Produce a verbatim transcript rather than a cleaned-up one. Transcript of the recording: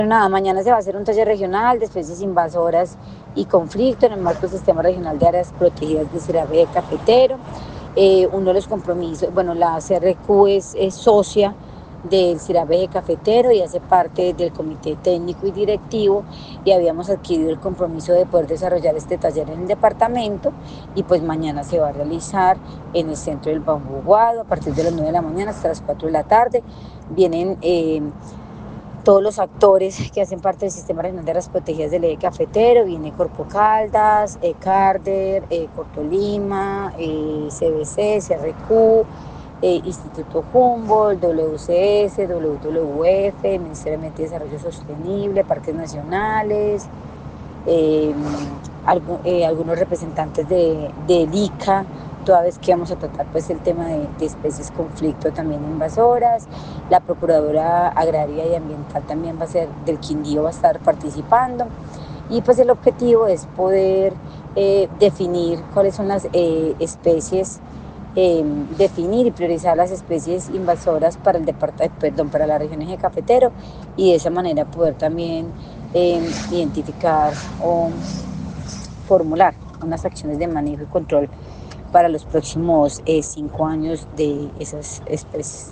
Nada, mañana se va a hacer un taller regional de especies invasoras y conflicto en el marco del Sistema Regional de Áreas Protegidas de Cirabe Cafetero. Eh, uno de los compromisos, bueno, la C R Q es, es socia del Cirabe Cafetero y hace parte del comité técnico y directivo, y habíamos adquirido el compromiso de poder desarrollar este taller en el departamento, y pues mañana se va a realizar en el centro del Bambú Guado a partir de las nueve de la mañana hasta las cuatro de la tarde. Vienen eh, todos los actores que hacen parte del Sistema Regional de Áreas Protegidas del Eje Cafetero. Viene Corpo Caldas, eh, Carder, eh, Cortolima, eh, C B C, C R Q, eh, Instituto Humboldt, W C S, W W F, Ministerio de Ambiente y Desarrollo Sostenible, Parques Nacionales, eh, algo, eh, algunos representantes de, del I C A, toda vez que vamos a tratar pues el tema de, de especies conflicto también invasoras. La Procuradora Agraria y Ambiental también va a ser, del Quindío va a estar participando, y pues el objetivo es poder eh, definir cuáles son las eh, especies, eh, definir y priorizar las especies invasoras para el departamento, perdón, para la región Eje Cafetero, y de esa manera poder también eh, identificar o formular unas acciones de manejo y control para los próximos eh, cinco años de esas especies.